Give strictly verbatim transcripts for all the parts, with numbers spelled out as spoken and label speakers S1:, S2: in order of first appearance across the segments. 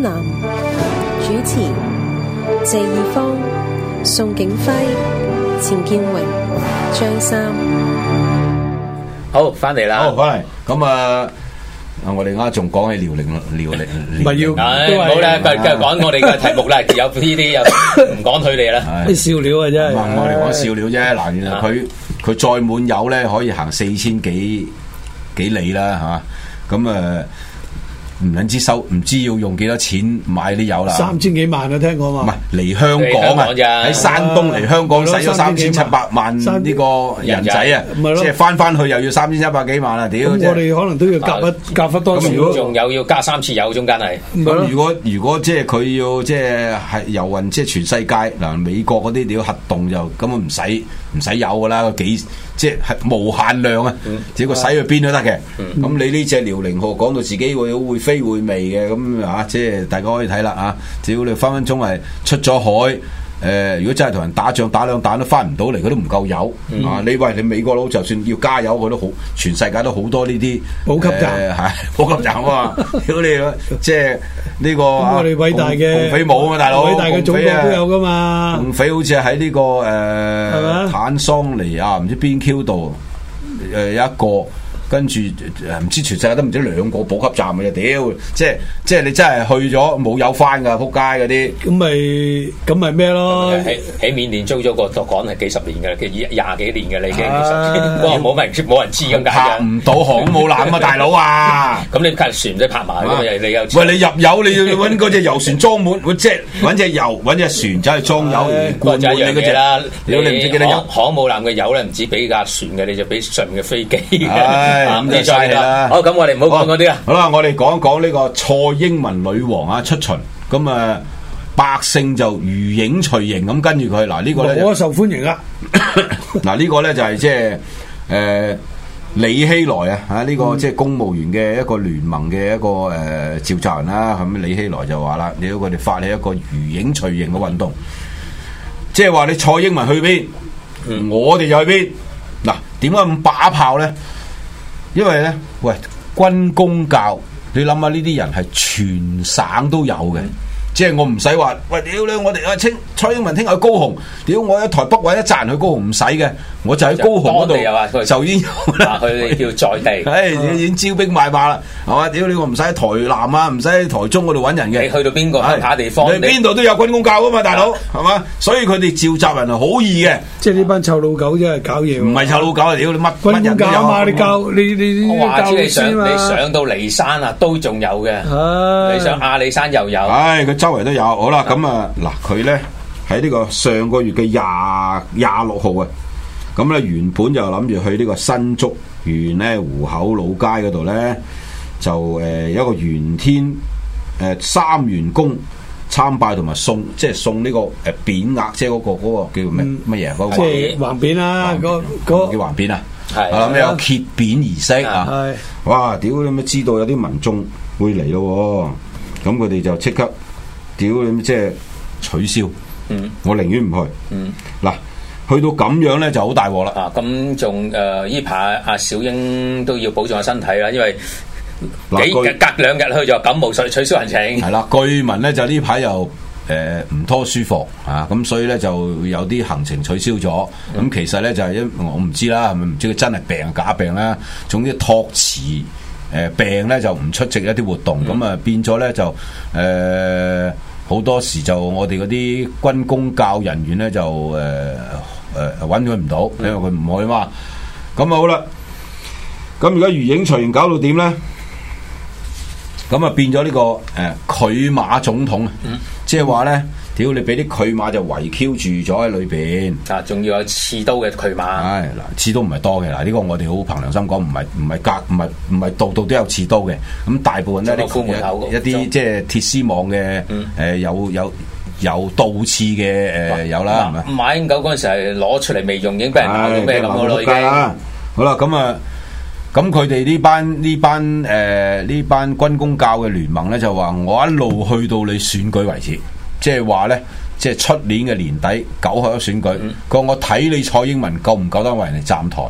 S1: 南，主持謝義方、宋景輝、錢建榮、張三。
S2: 好，翻嚟啦，
S3: 好翻嚟。咁啊，我哋啱啱仲講起遼寧遼寧，
S4: 唔係要，
S2: 好啦，繼繼續講我哋嘅題目啦。有呢啲又唔講佢哋啦，
S4: 啲笑料啊真係。
S3: 我哋講笑料啫。嗱，原來佢佢載滿油咧，可以行四千幾幾里啦，嚇。咁啊，唔撚知收，唔知要用幾多錢買啲油啦。
S4: 三千幾萬啊，聽講嘛。
S3: 唔係嚟香港啊，喺山東嚟香港使咗三千七百萬呢個人仔啊，即係翻翻去又要三千一百幾萬啦。屌！
S4: 咁我哋可能都要夾一夾翻多少？
S2: 仲有要加三次油，中間係。
S3: 咁如果如果即係佢要即係係油運，即係全世界嗱，美國嗰啲屌核動就根本唔使唔使油噶啦，幾即係無限量啊！只要佢使去邊都得嘅。咁你呢隻遼寧號講到自己會會飛會味嘅，咁啊即係大家可以睇啦啊！只要你分分鐘係出咗海，誒、呃，如果真係同人打仗打兩彈都翻唔到嚟，佢都唔夠油、嗯、啊！你喂你美國佬就算要加油，佢都好，全世界都好多呢啲
S4: 補給站，
S3: 係補給站啊嘛！屌你，即係呢、這個
S4: 我哋偉大嘅
S3: 共匪冇啊嘛，大佬，
S4: 偉大嘅總統都有噶嘛。
S3: 共匪好似喺呢個誒、呃、坦桑尼亞唔知邊 Q 度誒、呃、有一個。跟住唔知全世界都唔知兩個補給站嘅啫，屌！即係即係你真係去咗冇有翻㗎，撲街嗰啲。咁咪
S4: 咁咪咩咯？
S2: 喺喺緬甸租咗個作港係幾十年嘅，嘅廿幾年嘅你已經，其實哇冇人冇人知咁解
S3: 拍唔到航母艦啊，大佬啊！
S2: 咁你架船都拍埋，咁你又
S3: 喂你入油你要揾嗰隻油船裝滿，即係揾隻油揾隻船走去裝油，灌滿你嗰隻啦。屌你唔知幾多油？航母艦嘅油咧唔止俾架船嘅，你就俾上面嘅飛機。咁就犀利啦！
S2: 好，咁我哋唔好講嗰啲啦。
S3: 好啦，我哋講一講呢個蔡英文女王啊出巡，咁啊百姓就如影隨形咁跟住佢。嗱呢個咧，
S4: 我受歡迎啊！
S3: 嗱呢個咧就係即係誒李希來啊，嚇呢個即係公務員嘅一個聯盟嘅一個誒召集人啦。咁李希來就話啦，你要佢哋發起一個如影隨形嘅運動，即係話你蔡英文去邊，嗯、我哋就去邊。嗱點解咁把炮咧？因為咧，喂，軍公教，你諗下呢啲人係全省都有嘅，嗯、即係我唔使話，喂，屌你，我哋啊，清蔡英文聽日去高雄，屌我喺台北或者一紮人去高雄唔使嘅，我就喺高雄嗰度就已經有啦，
S2: 佢哋叫在地，
S3: 唉、哎，已經招兵買馬啦，係嘛？屌你，我唔使喺台南啊，唔使喺台中嗰度揾人嘅，
S2: 你去到邊個鄉下地方，
S3: 你邊度都有軍公教噶嘛，大佬，係嘛？所以佢哋召集人係好易嘅，
S4: 即係呢班臭老狗真係搞嘢，
S3: 唔係臭老狗啊！屌你乜
S4: 軍公教啊嘛，你教你你
S2: 我話知你上
S4: 你
S2: 上到離山啊，都仲有嘅，你上阿里山又有，
S3: 唉，佢周圍都有。好啦，咁啊嗱，佢咧喺呢個上個月嘅廿廿六號啊，咁咧原本就諗住去呢個新竹縣咧湖口老街嗰度咧，就誒、呃、有一個元天誒、呃、三元宮參拜同埋送，即係送呢個誒匾額，即係嗰個嗰個叫咩乜嘢？嗰個
S4: 即係橫匾啦，嗰嗰
S3: 叫橫匾啊，
S2: 係
S3: 啊咁有揭匾儀式啊，係哇！屌你咪知道有啲民眾會嚟咯，咁佢哋就即刻屌你即係取消。嗯，我寧願唔去。嗯，嗱，去到咁樣咧就好大鑊啦。
S2: 啊，咁仲誒呢排阿小英都要保重下身體啦，因為幾日隔兩日去就感冒，所以取消行程。
S3: 係啦，據聞咧就呢排又誒唔拖舒服啊，咁所以咧就有啲行程取消咗。咁、嗯、其實咧就係因我唔知啦，係咪唔知佢真係病假病啦？總之託辭誒病咧就唔出席一啲活動，咁啊、嗯、變咗咧就誒。呃好多時就我哋嗰啲軍公教人員咧就誒誒揾佢唔到，因為佢唔去嘛。咁啊好啦，咁而家如影隨形搞到點咧？咁啊變咗呢、這個誒拒馬總統啊，嗯、即係話咧，屌你俾啲拒馬就圍 Q 住咗喺裏邊。啊，
S2: 仲要有刺刀嘅拒馬。
S3: 唉嗱，刺刀唔係多嘅嗱，呢、這個我哋好憑良心講，唔係唔係隔唔係唔係度度都有刺刀嘅。咁大部分咧啲一啲即係鐵絲網嘅誒、嗯呃、有有有倒刺嘅誒、呃、有啦，係咪？
S2: 馬英九嗰陣時係攞出嚟未用，已經俾人鬧到咩咁咯，已經。
S3: 好啦，咁啊。咁佢哋呢班呢班誒呢、呃、班軍公教嘅聯盟咧就話我一路去到你選舉為止，即係話咧，即係出年嘅年底九合一選舉，佢話、嗯、我睇你蔡英文夠唔夠膽為人哋站台，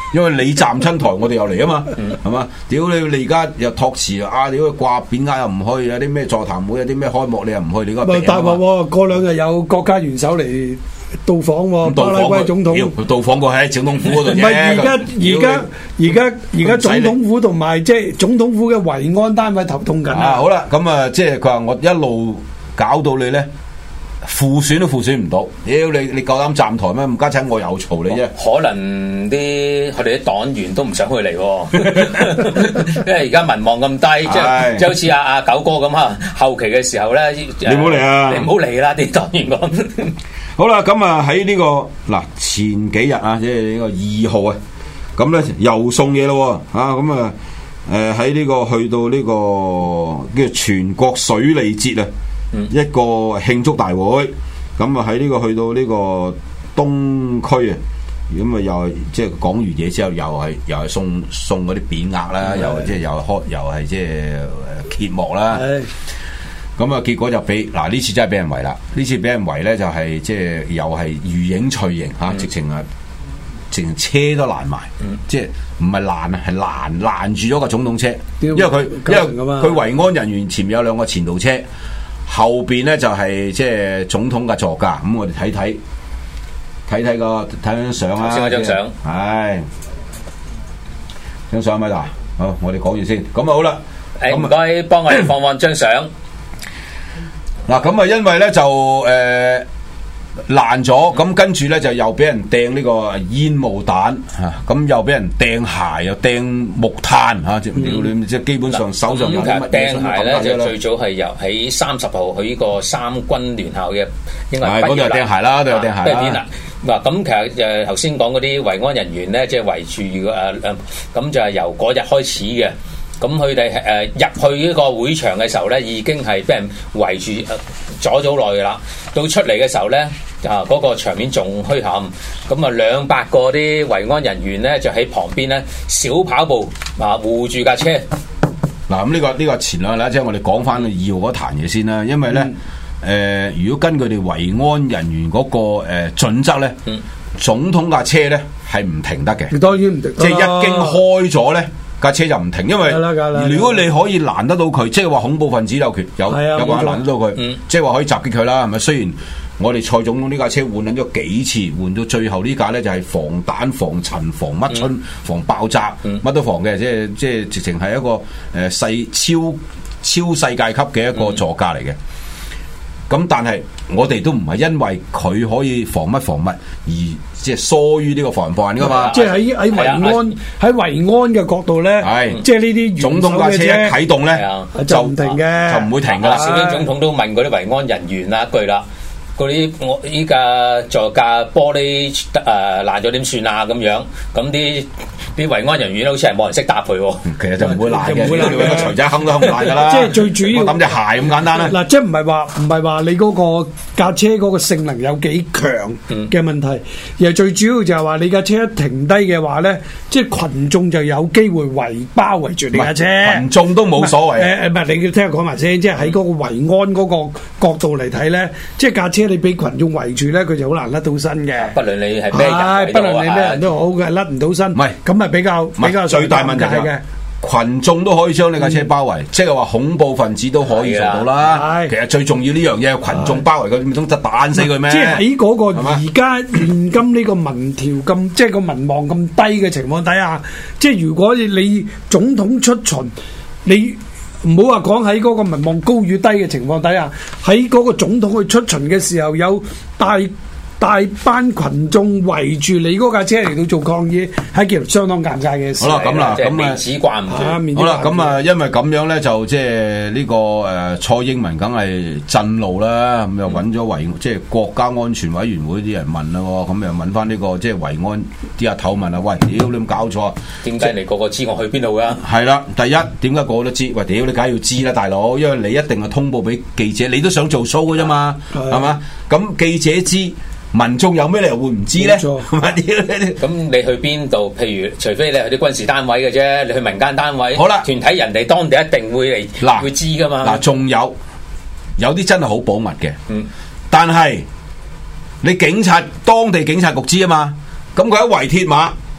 S3: 因為你站親台，我哋又嚟啊嘛，係嘛？屌你你而家又托辭啊！屌掛匾額又唔去，有啲咩座談會，有啲咩開幕你又唔去，你個病
S4: 大鑊喎！過兩日有國家元首嚟到訪喎，巴拉圭總統
S3: 到訪過喺總統府嗰度啫。
S4: 唔係而家而家而家而家總統府同埋即係總統府嘅維安單位頭痛緊啊！
S3: 好啦，咁啊，即係佢話我一路搞到你咧。副選都副選唔到，屌你你夠膽站台咩？唔家陣我又嘈你啫。
S2: 可能啲佢哋啲黨員都唔想佢嚟，因為而家民望咁低，即係即係好似阿阿九哥咁啊。後期嘅時候咧，
S3: 你唔好嚟啊！
S2: 你唔好嚟啦，啲黨員講。
S3: 好啦，咁啊喺呢個嗱前幾日啊，即係呢個二號啊，咁咧又送嘢咯，啊咁啊誒喺呢個去到呢個叫全國水利節啊。嗯、一個慶祝大會，咁啊喺呢個去到呢個東區啊，咁啊又係即係講完嘢之後，又係又係送送嗰啲匾額啦，又係即係又係開又係即係揭幕啦。咁啊結果就俾嗱呢次真係俾人圍啦，呢次俾人圍咧就係即係又係如影隨形嚇，直情啊直情車都攔埋，嗯、即係唔係攔啊，係攔攔住咗個總統車，因為佢因為佢維安人員前面有兩個前導車。後邊咧就係即係總統嘅座駕，咁我哋睇睇睇睇個睇張相啊！
S2: 先嗰張相，
S3: 係張相喺咪度？好，我哋講完先，咁啊好啦，
S2: 誒唔該幫我哋放放張相。
S3: 嗱，咁啊因為咧就誒爛咗，咁跟住咧就又俾人掟呢個煙霧彈嚇，咁又俾人掟鞋，又掟木炭嚇，即係即係基本上手上有啲乜
S2: 掟鞋咧，就最早係由喺三十號去呢個三軍聯校嘅，應該係
S3: 嗰度有掟鞋啦，都有掟鞋啦。
S2: 嗱咁其實誒頭先講嗰啲維安人員咧，即係圍住誒誒，咁就係由嗰日開始嘅。咁佢哋誒入去呢個會場嘅時候咧，已經係俾人圍住阻咗好耐噶啦。到出嚟嘅時候咧，啊嗰、那個場面仲墟冚。咁啊兩百個啲維安人員咧，就喺旁邊咧小跑步啊護住架車。
S3: 嗱咁呢個呢、這個前兩日啦，即係我哋講翻二號嗰壇嘢先啦。因為咧誒、嗯呃，如果根據佢哋維安人員嗰、那個誒、呃、準則咧，嗯、總統架車咧係唔停得嘅。
S4: 當然唔停，
S3: 即係一經開咗咧。架車就唔停，因為如果你可以攔得到佢，即係話恐怖分子有權有有辦法攔得到佢，嗯、即係話可以襲擊佢啦，係咪？雖然我哋蔡總統呢架車換緊咗幾次，換到最後呢架咧就係防彈、防塵、防乜春、嗯、防爆炸，乜、嗯、都防嘅，即係即係直情係一個誒世、呃、超超世界級嘅一個座駕嚟嘅。咁、嗯、但係我哋都唔係因為佢可以防乜防乜而即係疏於呢個防範噶嘛？
S4: 即係喺喺維安喺維安嘅角度咧，係即係呢啲
S3: 總統架車一啟動咧
S4: 就唔停嘅，
S3: 就唔會停噶啦。
S2: 小英總統都問嗰啲維安人員啦一句啦，嗰啲我依家座駕玻璃誒爛咗點算啊？咁樣咁啲。啲維安人員好似係冇人識答佢喎，
S3: 其實就唔會爛嘅，你揾個錘仔坑都坑唔爛噶啦。
S4: 即係最主要，
S3: 我抌隻鞋咁簡單啦。
S4: 嗱，即係唔係話唔係話你嗰個架車嗰個性能有幾強嘅問題，嗯、而係最主要就係話你架車一停低嘅話咧，即係群眾就有機會圍包圍住你架車。
S3: 群眾都冇所謂。
S4: 誒誒，唔係你聽我講埋先，即係喺嗰個維安嗰個角度嚟睇咧，即係架車你俾群眾圍住咧，佢就好難甩到身嘅。
S2: 不論你係咩人，
S4: 不論你咩人都好嘅，甩唔到身。唔係咁啊！比較比較
S3: 最大問題嘅群眾都可以將你架車包圍，嗯、即係話恐怖分子都可以做到啦。其實最重要呢樣嘢，群眾包圍佢，唔通就彈死佢咩？即係
S4: 喺嗰個而家現今呢個民調咁，即係個民望咁低嘅情況底下，即係如果你總統出巡，你唔好話講喺嗰個民望高與低嘅情況底下，喺嗰個總統去出巡嘅時候有大。大班群眾圍住你嗰架車嚟到做抗議，係件相當尷尬嘅事。
S3: 好啦，咁啦，咁啊，
S2: 面子掛唔住。
S3: 好啦，咁啊，因為咁樣咧，就即係呢個誒蔡英文梗係震怒啦，咁又揾咗維即係國家安全委員會啲人問啦，咁又問翻呢個即係維安啲阿頭問啊，喂，屌你咁搞錯啊？
S2: 點解你個個知我去邊度噶？
S3: 係啦，第一點解個個都知？喂，屌你梗係要知啦，大佬，因為你一定係通報俾記者，你都想做 show 嘅啫嘛，係嘛？咁記者知。民眾有咩理由會唔知咧？
S2: 咁你去邊度？譬如，除非你去啲軍事單位嘅啫，你去民間單位，
S3: 好啦，
S2: 團體人哋當地一定會嚟，嗱會知噶嘛。
S3: 嗱，仲有有啲真係好保密嘅，嗯，但係你警察當地警察局知啊嘛，咁佢一圍鐵馬，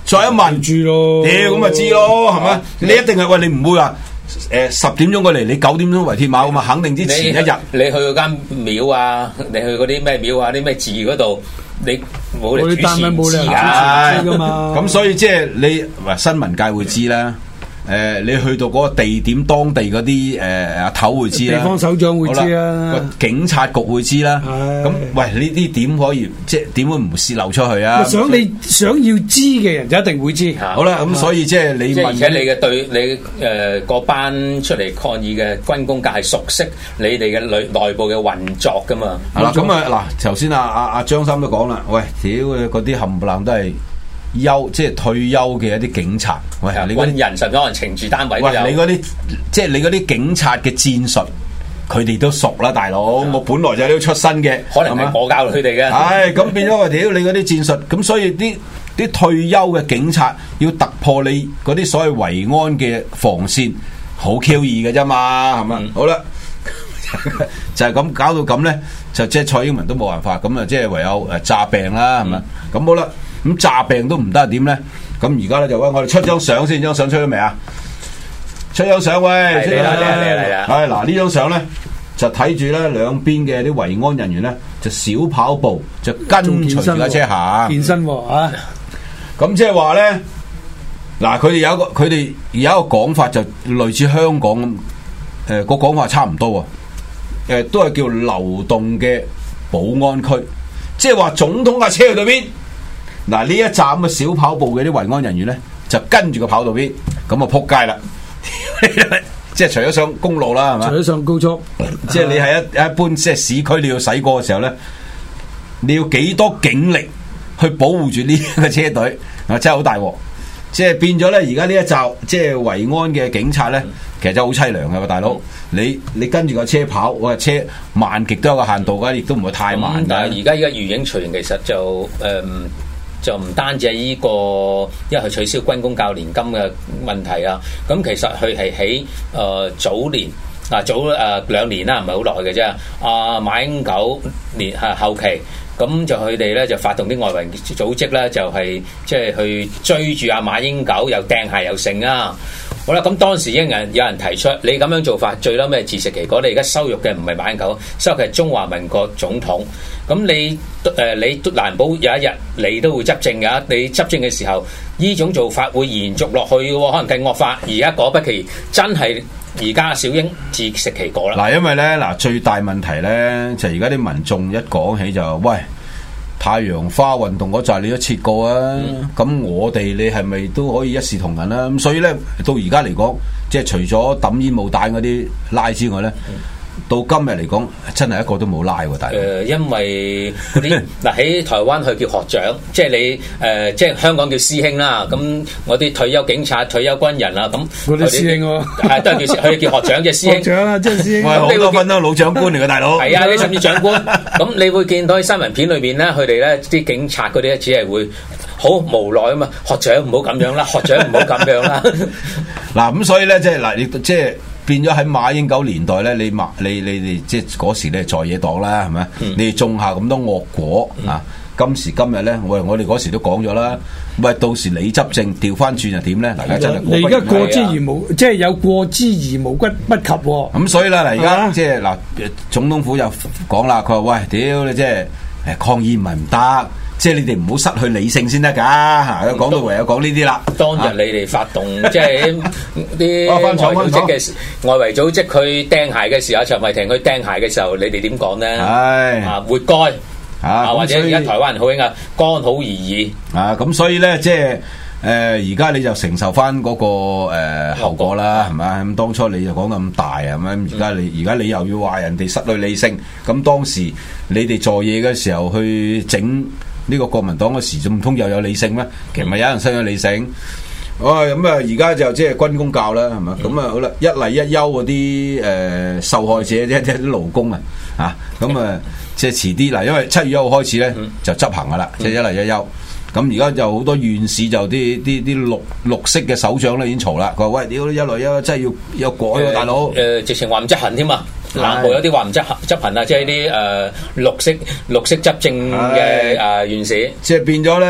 S3: 再一問
S4: 住咯，
S3: 屌咁咪知咯，係咪？你一定係喂，你唔會話誒十點鐘過嚟，你九點鐘圍鐵馬咁啊？肯定之前一日
S2: 你去嗰間廟啊，你去嗰啲咩廟啊，啲咩寺嗰度，你冇嚟主持知㗎
S4: 嘛？
S3: 咁所以即係你話新聞界會知啦。誒、呃，你去到嗰個地點，當地嗰啲誒阿頭會知啦，
S4: 地方首長會知啦，
S3: 警察局會知啦。咁喂，呢啲點可以即係點會唔泄漏出去啊？
S4: 想你想要知嘅人就一定會知。
S3: 好啦，咁所以即係你問，
S2: 而且你嘅對你誒個、呃、班出嚟抗議嘅軍工界係熟悉你哋嘅內內部嘅運作噶嘛？
S3: 係啦，咁啊嗱，頭先阿阿阿張三都講啦，喂，屌嗰啲冚唪唥都係。休即係退休嘅一啲警察，喂，你嗰啲
S2: 人甚至可能懲治單位都有。
S3: 喂，你嗰啲即係你嗰啲警察嘅戰術，佢哋都熟啦，大佬。我本來就係呢度出身嘅，
S2: 可能係我教佢哋嘅。
S3: 唉，咁變咗話屌你嗰啲戰術，咁所以啲啲退休嘅警察要突破你嗰啲所謂維安嘅防線，好 Q 易嘅啫嘛，係嘛？嗯、好啦，就係咁搞到咁咧，就即係蔡英文都冇辦法，咁啊即係唯有誒詐病啦，係咪？咁、嗯、好啦。咁詐病都唔得點咧？咁而家咧就喂，我哋出張相先，張相出咗未啊？出張相喂，
S2: 嚟啦嚟啦嚟啦！
S3: 係嗱，呢張相咧就睇住咧兩邊嘅啲維安人員咧就小跑步就跟隨住架車行
S4: 健身喎啊！
S3: 咁即係話咧，嗱佢哋有一個佢哋有一個講法就類似香港咁，誒、呃、個講法差唔多喎，誒、呃、都係叫流動嘅保安區，即係話總統架車去到邊？嗱呢一站嘅小跑步嘅啲維安人員咧，就跟住個跑道邊，咁啊撲街啦！即係除咗上公路啦，係嘛？
S4: 除咗上高速，
S3: 即係你係一一般即係市區你要駛過嘅時候咧，你要幾多警力去保護住呢個車隊啊？真係好大鑊！即係變咗咧，而家呢一站即係維安嘅警察咧，其實真係好凄涼嘅，大佬。你你跟住個車跑，我車慢極都有個限度㗎，亦都唔會太慢。
S2: 嗯、但係而家依家餘影隨形，其實就誒。嗯就唔單止係呢個，因為佢取消軍工教年金嘅問題啊。咁其實佢係喺誒早年啊，早誒、呃、兩年啦，唔係好耐嘅啫。啊，馬英九年係後期，咁就佢哋咧就發動啲外圍組織咧，就係即係去追住阿馬英九，又掟鞋又剩啊。好啦，咁當時已經有人有人提出，你咁樣做法最嬲咩自食其果？你而家羞辱嘅唔係馬英九，羞辱嘅係中華民國總統。咁你誒、呃、你都難保有一日你都會執政㗎。你執政嘅時候，呢種做法會延續落去嘅喎，可能更惡化。而家果不其真係而家小英自食其果啦。
S3: 嗱，因為咧嗱最大問題咧就係而家啲民眾一講起就喂。太陽花運動嗰陣你都切過啊，咁、嗯、我哋你係咪都可以一視同仁啦？咁所以咧到而家嚟講，即係除咗抌煙霧彈嗰啲拉之外咧，嗯、到今日嚟講真係一個都冇拉喎，大佬。誒、
S2: 呃，因為嗰啲嗱喺台灣佢叫學長，即係你誒、呃，即係香港叫師兄啦。咁我啲退休警察、退休軍人啊，咁
S4: 嗰啲師兄喎，
S2: 係都係叫佢哋叫學長，即係師兄。學長
S4: 啊，即係師兄。
S3: 喂，好多分都老長官嚟嘅大佬。
S2: 係啊，你甚至長官。咁你會見到喺新聞片裏邊咧，佢哋咧啲警察嗰啲咧，只係會好無奈啊嘛。學長唔好咁樣啦，學長唔好咁樣啦。
S3: 嗱咁所以咧，即係嗱，你即係變咗喺馬英九年代咧，你馬你你哋即係嗰時咧在野黨啦，係咪？嗯、你哋種下咁多惡果、嗯、啊！今時今日咧，喂，我哋嗰時都講咗啦，喂，到時你執政調翻轉又點咧？大家真係
S4: 你而家過之而無，即係有過之而無不不及喎、哦。
S3: 咁所以啦，嗱，而家即係嗱，總統府就講啦，佢話喂，屌你即係誒抗議唔係唔得。即係你哋唔好失去理性先得㗎嚇，講到唯有講呢啲啦。當
S2: 日你哋發動即係啲外圍組織嘅外圍組織，佢掟鞋嘅時候，陳慧婷佢掟鞋嘅時候，你哋點講咧？係啊，活該啊，或者而家台灣人好興啊，剛好而已
S3: 啊。咁所以咧，即係誒而家你就承受翻嗰個誒後果啦，係咪？咁當初你就講咁大係咪？而家你而家你又要話人哋失去理性，咁當時你哋做嘢嘅時候去整。呢個國民黨嘅時唔通又有理性咩？其實咪有人失去理性。哦，咁啊，而家就即係軍公教啦，係嘛？咁啊、嗯，好啦，一例一休嗰啲誒受害者即係啲勞工啊，啊，咁啊，即係遲啲嗱，因為七月一號開始咧就執行噶啦，即係、嗯、一例一休。咁而家就好多縣市就啲啲啲綠綠色嘅首長咧已經嘈啦，佢話喂，屌一例一休真係要有改喎、啊，大佬。誒、
S2: 呃，直情話唔執行添啊！南部有啲話唔執行執行啊，即係啲誒綠色綠色執政嘅誒縣市，
S3: 即係變咗咧，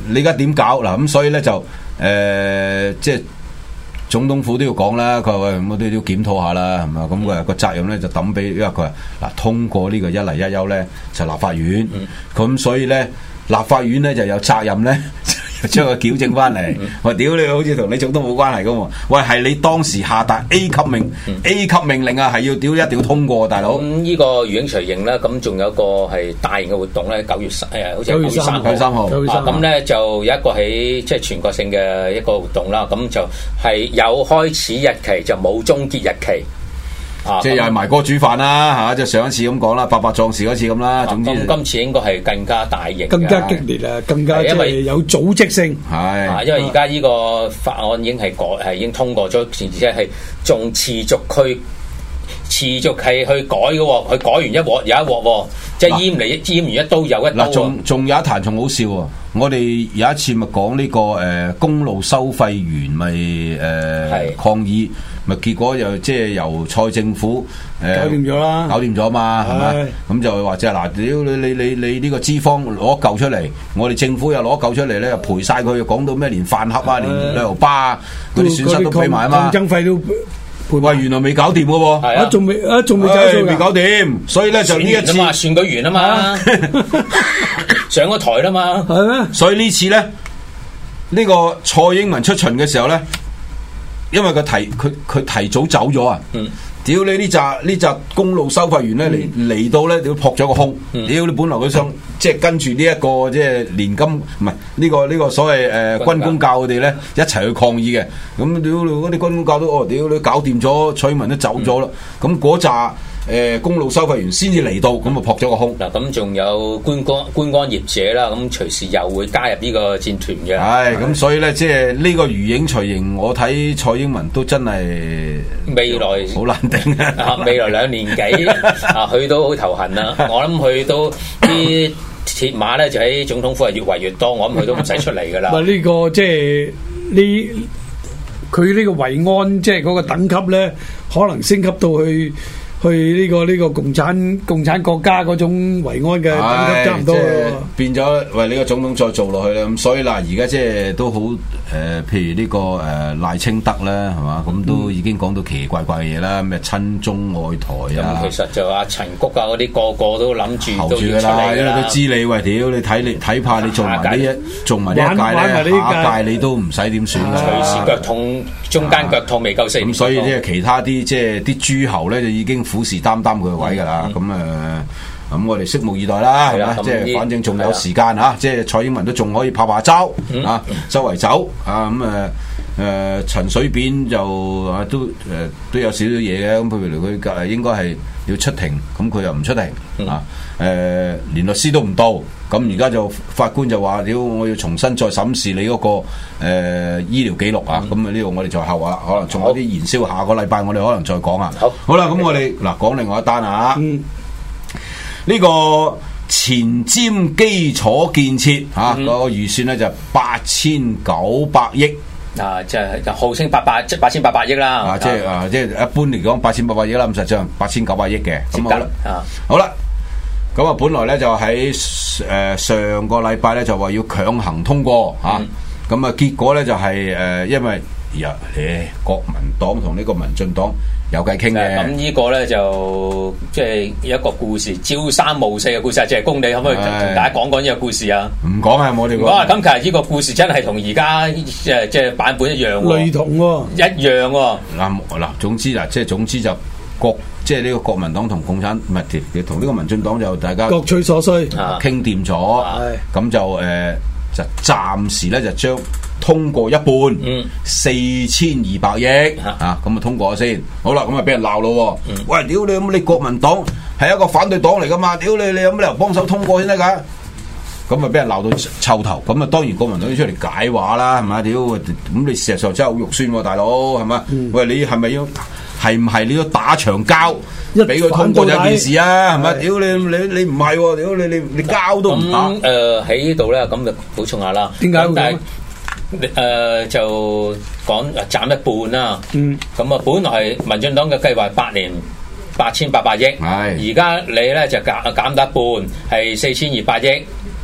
S3: 你而家點搞嗱？咁所以咧就誒、呃，即係總統府都要講啦。佢話喂，我哋都要檢討下啦，係嘛？咁佢個責任咧就抌俾，因為佢話嗱，通過呢個一例一休咧就立法院，咁、嗯、所以咧立法院咧就有責任咧。將佢矯正翻嚟，我屌你，好似同你總統冇關係噶喎。喂，係你當時下達 A 級命、嗯、A 級命令啊，係要屌一定要通過，大佬。咁呢、
S2: 嗯這個餘影隨形啦，咁仲有個係大型嘅活動咧，九月三誒，好似九月三號。
S3: 三號。
S2: 咁咧就有一個喺即係全國性嘅一個活動啦，咁就係有開始日期就冇終結日期。啊、
S3: 即係又係埋鍋煮飯啦嚇，就上一次咁講啦，八百壯士嗰次咁啦。總之，
S2: 咁、啊、今次應該係更加大型，
S4: 更加激烈啦，更加因為有組織性。
S3: 係、
S2: 啊，因為而家呢個法案已經係改，係已經通過咗，而且係仲持續去持續係去改嘅喎，佢改完一鑊有一鑊喎，即係閹嚟閹完一刀又一刀。嗱，
S3: 仲仲有一壇仲好笑喎，我哋有一次咪講呢個誒、呃、公路收費員咪誒、呃、抗議。咪結果又即係由蔡政府誒、呃、
S4: 搞掂咗啦，
S3: 搞掂咗嘛，係咪？咁就話即係嗱，屌你你你你呢個資方攞嚿出嚟，我哋政府又攞嚿出嚟咧，又賠晒佢，又講到咩連飯盒啊，連旅遊巴啊，嗰啲損失都俾埋啊嘛，
S4: 抗爭費都賠埋。
S3: 喂，原來未搞掂嘅喎，
S4: 啊仲未啊仲未
S3: 未搞掂，所以咧就呢一次
S2: 選舉完啊嘛，上咗台啦嘛，
S4: 係咩？
S3: 所以呢次咧，呢、呢個蔡英文出巡嘅時候咧。因為佢提佢佢提早走咗啊！屌、嗯、你呢扎呢扎公路收費員咧嚟嚟到咧，屌撲咗個空！屌、嗯、你本來佢想、嗯、即係跟住呢一個即係年金唔係呢個呢、呢個所謂誒、呃、軍公教佢哋咧一齊去抗議嘅。咁屌嗰啲軍公教都哦屌你搞掂咗，蔡英文都走咗啦。咁嗰扎誒公路收費員先至嚟到，咁啊撲咗個空。
S2: 嗱咁仲有觀光觀光業者啦，咁隨時又會加入呢個戰團嘅。
S3: 係咁，所以咧即係呢個餘影隨形，我睇蔡英文都真係
S2: 未來
S3: 好難頂
S2: 啊！未來兩年幾啊，佢都好頭痕啦。我諗佢都啲鐵馬咧就喺總統府係越圍越多，我諗佢都唔使出嚟噶啦。
S4: 唔係呢個即係呢，佢呢個維安即係嗰個等級咧，可能升級到去。去呢、這個呢、這個共產共產國家嗰種維安嘅等級差唔多，
S3: 變咗為呢個總統再做落去啦。咁所以嗱，而家即係都好誒、呃，譬如呢、這個誒、呃、賴清德啦，係嘛？咁、嗯、都已經講到奇奇怪怪嘅嘢啦，咩親中愛台啊。
S2: 咁其實就阿陳菊啊嗰啲個個都諗住
S3: 候住㗎啦，因為佢知你喂屌，你睇你睇怕你做埋呢一做埋呢一屆咧，下一屆你都唔使點選啦。
S2: 隨時腳痛，中間腳痛未夠四。
S3: 咁所以呢，其他啲即係啲諸侯咧就已經虎視眈眈佢個位㗎啦，咁誒、嗯，咁、呃、我哋拭目以待啦，係嘛？即係反正仲有時間嚇，即係蔡英文都仲可以拍下招啊，周圍走啊，咁誒誒陳水扁就啊都誒、呃、都有少少嘢嘅，咁譬如佢誒應該係要出庭，咁佢又唔出庭啊，誒、呃、連律師都唔到，咁而家就法官就話：屌，我要重新再審視你嗰、那個誒、呃、醫療記錄啊！咁啊呢度我哋再後啊，可能仲有啲燃燒，下個禮拜我哋可能再講啊。好，好啦，咁我哋嗱講另外一單啊，呢、嗯、個前瞻基礎建設嚇嗰個預算咧就八千九百億。
S2: 啊，即係號稱八百即八千八百億啦。
S3: 啊，即係啊，即係一般嚟講八千八百億啦，咁實際上八千九百億嘅。咁好啦，啊，好啦，咁啊，本來咧就喺誒、呃、上個禮拜咧就話要強行通過嚇，咁、嗯、啊結果咧就係、是、誒、呃、因為呀誒、呃、國民黨同呢個民進黨有計傾嘅。
S2: 咁呢個咧就即係一個故事，朝三暮四嘅故事啊！謝公，你可唔可以同大家講講呢個故事啊？
S3: 唔講係我哋講。
S2: 哇！咁其實呢個故事真係同而家即係即係版本一樣喎，
S4: 雷同喎、哦，
S2: 一樣喎、哦。
S3: 嗱嗱，總之嗱，即係總之就國即係呢個國民黨同共產唔係同呢個民進黨就大家
S4: 各取所需，
S3: 傾掂咗，咁就誒、呃、就暫時咧就將通過一半，四千二百億啊，咁啊通過咗先。好啦，咁啊俾人鬧咯。嗯、喂，屌你咁你國民黨係一個反對黨嚟噶嘛？屌你你有乜理由幫手通過先得噶？咁啊俾人鬧到臭頭。咁啊當然國民黨要出嚟解話啦，係嘛？屌咁你事實上真係好肉酸喎，大佬係嘛？嗯、喂，你係咪要係唔係你要打長交俾佢通過就件事啊？係咪？屌你你你唔係喎，屌你你你交都唔打。
S2: 咁誒喺呢度咧，咁就補充下啦。
S4: 點解會？
S2: 誒、呃、就講斬一半啦，咁啊、嗯、本來係民進黨嘅計劃八年八千八百億，而家你咧就減減到一半係四千二百億，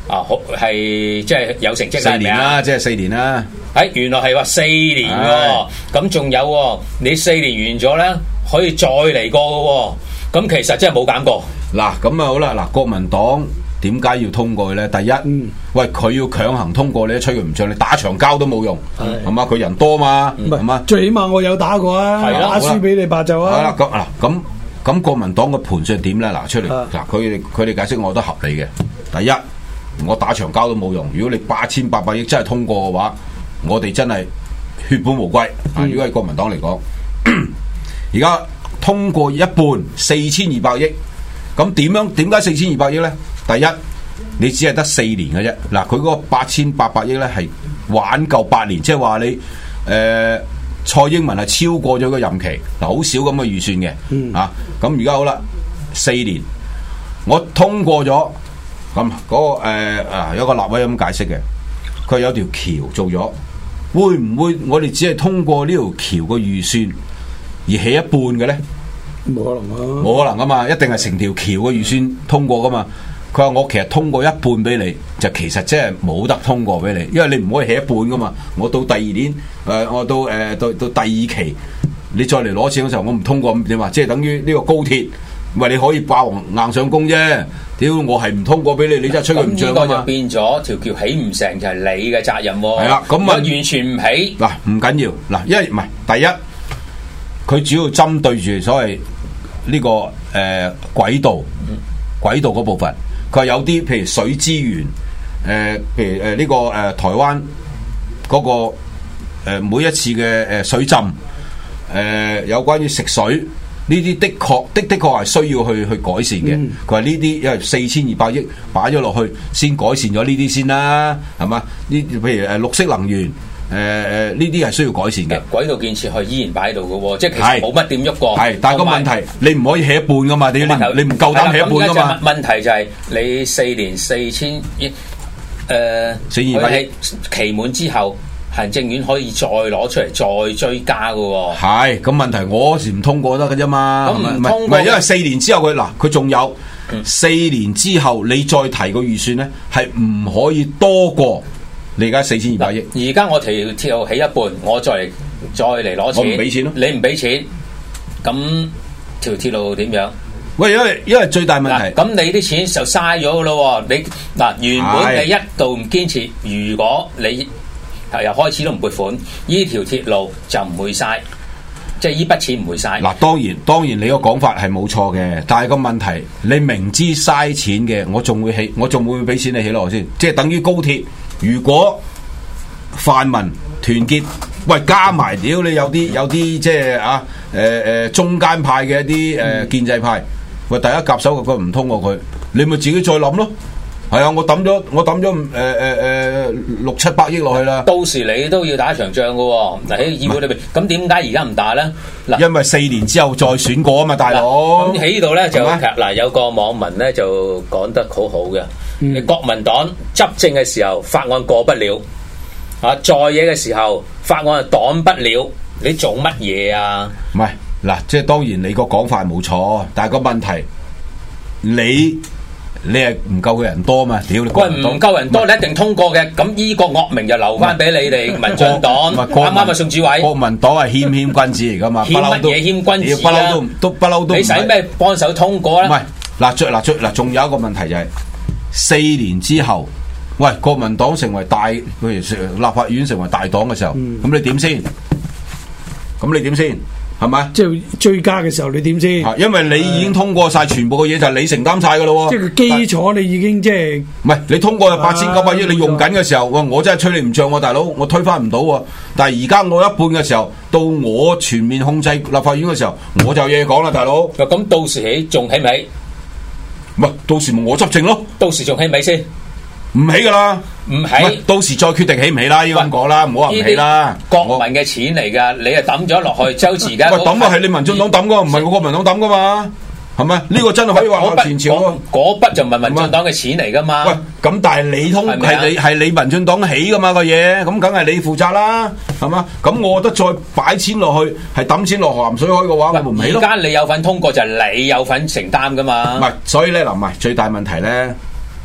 S2: 啊，好係即係有成績
S3: 四
S2: 啦，係咪啊？
S3: 年啦，即係四年啦。
S2: 誒，原來係話四年喎，咁仲有喎，你四年完咗咧，可以再嚟過嘅喎，咁其實真係冇減過。
S3: 嗱，咁啊好啦，嗱，國民黨點解要通過佢咧？第一，
S4: 嗯
S3: 喂，佢要強行通過，你都吹佢唔脹，你打長交都冇用，係嘛？佢人多嘛，
S4: 唔
S3: 係嘛
S4: 係，？最起碼我有打過啊，
S2: 係啦
S4: 打輸俾你白就
S3: 係啦
S4: 啊，，
S3: 咁嗱，咁咁國民黨嘅盤算點咧？嗱，出嚟
S4: 啊
S3: 嗱，佢哋佢哋解釋，我覺得合理嘅。第一，我打長交都冇用，如果你八千八百億真係通過嘅話，我哋真係血本無歸。啊，如果係國民黨嚟講，而家通過一半四千二百億，咁點樣？點解四千二百億咧？第一，你只係得四年嘅啫。嗱，佢嗰個八千八百億咧係玩夠八年，即係話你誒。呃蔡英文係超過咗個任期，嗱，好少咁嘅預算嘅，
S4: 嗯
S3: 啊，咁而家好啦，四年，我通過咗，咁嗰、那個誒、呃、啊有個立委咁解釋嘅，佢有條橋做咗，會唔會我哋只係通過呢條橋嘅預算而起一半嘅咧？
S4: 冇可能啊，
S3: 冇可能噶嘛，一定係成條橋嘅預算通過噶嘛。佢話我其實通過一半俾你，就其實即係冇得通過俾你，因為你唔可以起一半噶嘛。我到第二年，誒、呃、我到誒、呃、到到第二期，你再嚟攞錢嘅時候，我唔通過咁點啊？即係等於呢個高鐵，喂，你可以霸王硬上弓啫。屌，我係唔通過俾你，你真係吹佢唔
S2: 咁呢個就
S3: 漲啊嘛。
S2: 變咗條橋起唔成就係你嘅責任喎。
S3: 係啦咁啊
S2: 如果完全唔起，
S3: 嗱，唔緊要嗱，因為唔係第一，佢主要針對住所謂呢、這個誒、呃、軌道軌道嗰部分。佢話有啲譬如水資源，誒、呃、譬如誒呢、這個誒、呃、台灣嗰、那個、呃、每一次嘅誒水浸，誒、呃、有關於食水呢啲的確的的確係需要去去改善嘅。佢話呢啲因為四千二百億擺咗落去，先改善咗呢啲先啦，係嘛？呢譬如誒綠色能源。誒誒，呢啲係需要改善嘅。
S2: 軌道建設係依然擺喺度嘅喎，即係其
S3: 係
S2: 實冇乜點喐過。
S3: 係，但係個問題，你唔可以起一半噶嘛？你你唔你唔夠膽起一半噶嘛？
S2: 問題就係你四年四千億誒，
S3: 四千二百億
S2: 期滿之後，行政院可以再攞出嚟再追加嘅喎。
S3: 係，咁問題我嗰時唔通過得嘅啫嘛。
S2: 咁唔
S3: 係咪
S2: 通過
S3: 唔係因為四年之後佢嗱，佢仲有四年之後你再提個預算咧，係唔可以多過。你而家四千二百億，
S2: 而家我條鐵路起一半，我再嚟再嚟攞錢，
S3: 我唔俾錢咯
S2: 你唔俾錢，咁條鐵路點樣？
S3: 喂，因為因為最大問題，
S2: 咁你啲錢就嘥咗嘅咯喎！你嗱原本你一度唔堅持，如果你由開始都唔撥款，呢條鐵路就唔會嘥，即係呢筆錢唔會嘥。
S3: 嗱，當然當然你個講法係冇錯嘅，但係個問題你明知嘥錢嘅，我仲會起，我仲會唔會俾錢你起落去先？即係等於高鐵。如果泛民團結，喂加埋屌你有啲有啲即係啊誒誒、呃、中間派嘅一啲誒、呃、建制派，喂大家夾手佢唔通過佢，你咪自己再諗咯。係啊，我抌咗我抌咗誒誒誒六七百億落去啦。
S2: 到時你都要打一場仗嘅喎，嗱喺議會裏邊，咁點解而家唔打咧？嗱，
S3: 因為四年之後再選過啊嘛，大佬。
S2: 咁喺呢度咧就
S3: 係咪
S2: 嗱有個網民咧就講得好好嘅。你國民黨執政嘅時候法案過不了，啊在野嘅時候法案係擋不了，你做乜嘢啊？
S3: 唔係嗱，即係當然你個講法冇錯，但係個問題你你係唔夠佢人多嘛？屌你！
S2: 喂，唔夠人多，你一定通過嘅。咁呢個惡名就留翻俾你哋民進黨。啱啱啊，宋志偉，
S3: 國民黨係謙謙君子嚟噶嘛？
S2: 謙乜嘢謙君子
S3: 不嬲都都不嬲都。
S2: 你使咩幫手通過咧？
S3: 唔係嗱，最嗱最嗱，仲有一個問題就係、是、四年之後，喂，國民黨成為大，譬如立法院成為大黨嘅時候，咁、嗯、你點先？咁你點先？係咪？
S4: 即係追加嘅時候，你點先？
S3: 因為你已經通過晒全部嘅嘢，就係你承擔晒噶咯。
S4: 即係個基礎，你已經即係
S3: 唔係你通過八千九百億，你用緊嘅時候，喂，我真係吹你唔漲喎，大佬，我推翻唔到喎。但係而家我一半嘅時候，到我全面控制立法院嘅時候，我就有嘢講啦，大佬。
S2: 咁到時起仲起唔起？
S3: 唔係，到時咪我執政咯。
S2: 到時仲起唔起先？
S3: 唔起噶啦，
S2: 唔起，
S3: 到時再決定起唔起啦，應該咁講啦，唔好話唔起啦。
S2: 國民嘅錢嚟噶，你啊抌咗落去，周時而家。
S3: 喂，抌啊係你民進黨抌噶，唔係我國民黨抌噶嘛，係咪？呢個真係可以話前朝喎。
S2: 嗰筆就唔係民進黨嘅錢嚟噶嘛。
S3: 喂，咁但係你通係你係你民進黨起噶嘛個嘢，咁梗係你負責啦，係嘛？咁我覺得再擺錢落去，係抌錢落鹹水海嘅話，我唔起咯。
S2: 而家你有份通過就係你有份承擔噶嘛。
S3: 唔係，所以咧嗱，唔係最大問題咧。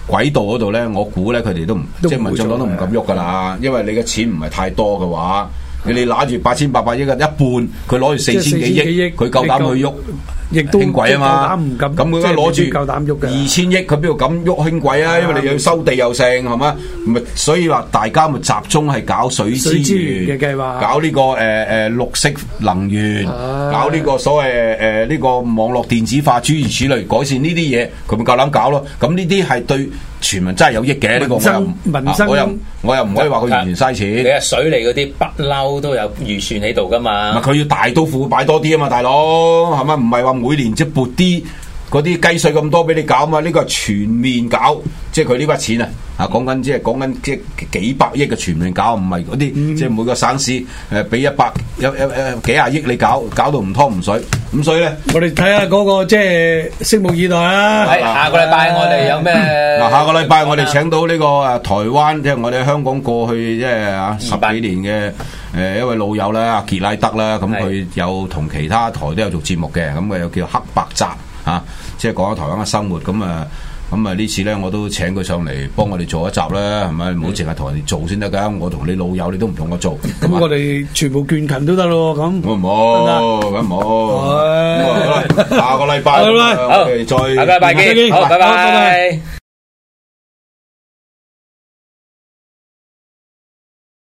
S3: 軌道嗰度咧，我估咧佢哋都唔
S4: 都唔
S3: 即係民進黨都唔敢喐噶啦，因為你嘅錢唔係太多嘅話，你你拿住八千八百億嘅一半，佢攞住四千幾億，佢夠膽去喐。
S4: 亦都
S3: 輕軌啊嘛，
S4: 唔敢，
S3: 咁佢而家攞住
S4: 夠膽喐嘅
S3: 二千億，佢邊度敢喐輕軌啊？因為你又要收地又剩，係嘛？咪所以話大家咪集中係搞水資源
S4: 嘅計劃，
S3: 搞呢、這個誒誒、呃、綠色能源，啊、搞呢個所謂誒呢個網絡電子化諸如此類，改善呢啲嘢，佢咪夠膽搞咯？咁呢啲係對全民真係有益嘅，呢個我又
S4: 民生、啊、
S3: 我又我又唔可以話佢完全嘥錢。
S2: 你係水利嗰啲不嬲都有預算喺度噶嘛？
S3: 咪佢要大刀闊擺多啲啊嘛，大佬係咪？唔係話每年即係撥啲嗰啲雞碎咁多俾你搞啊嘛？呢個係全面搞，即係佢呢筆錢啊！啊，講緊即係講緊即係幾百億嘅全面搞，唔係嗰啲即係每個省市誒俾一百一一誒幾廿億你搞，搞到唔湯唔水。咁所以咧，
S4: 我哋睇下嗰個即係拭目以待啦。
S2: 係下個禮拜我哋有咩？
S3: 嗱，下個禮拜我哋請到呢個誒台灣，即係我哋香港過去即係啊十幾年嘅誒一位老友啦，阿傑拉德啦，咁佢有同其他台都有做節目嘅，咁佢又叫黑白集啊，即係講下台灣嘅生活咁啊。咁啊呢次咧，我都請佢上嚟幫我哋做一集啦，係咪？唔好淨係同人哋做先得噶，我同你老友，你都唔同我做。
S4: 咁我哋全部捐勤都得咯，咁。
S3: 我唔好，咁唔好。下個禮拜，
S2: 好，
S3: 我哋再
S2: 下個禮拜見，好，拜拜。